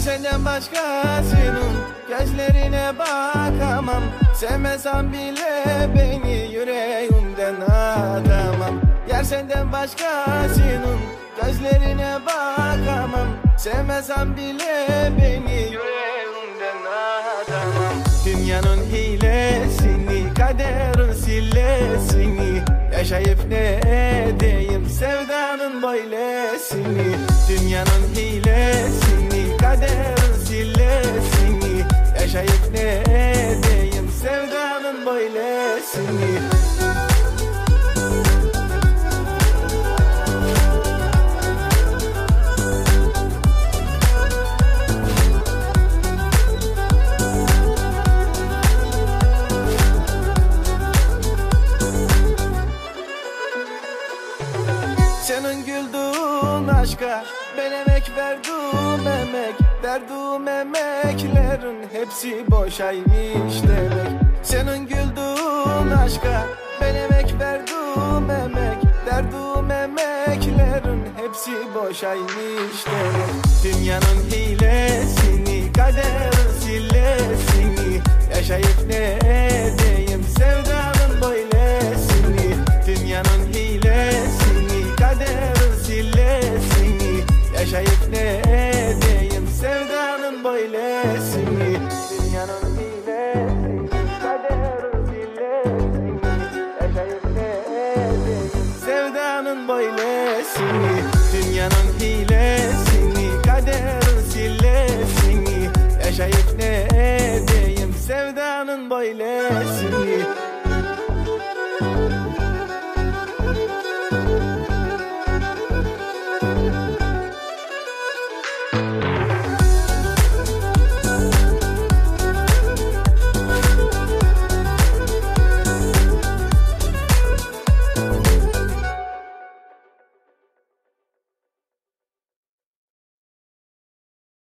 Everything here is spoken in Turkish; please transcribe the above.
senden başkasının gözlerine bakamam. Sevmesem bile beni yüreğimden atamam. Yar senden başkasının gözlerine bakamam. Sevmesem bile beni yüreğimden atamam. Dünyanın hilesini, kaderin sillesini yaşayıp ne edeyim sevdanın böylesini. Dünyanın hilesini, kaderin sillesini yaşayıp ne edeyim sevdanın böylesini. Senin güldüğün aşka ben emek verdim emek. Verdiğim emeklerin hepsi boşaymış demek. Senin güldüğün aşka ben emek verdim emek. Verdiğim emeklerin hepsi boşaymış demek. Dünyanın hilesini, kaderin sillesini yaşayıp ne edeyim sevdanın böylesini. Dünyanın hilesini, kaderin sillesini yaşayıp ne edeyim sevdanın böylesini. Dünyanın hilesini, kaderin sillesini yaşayıp ne edeyim sevdanın böylesini. Dünyanın hilesini, kaderin sillesini yaşayıp ne edeyim sevdanın böylesini.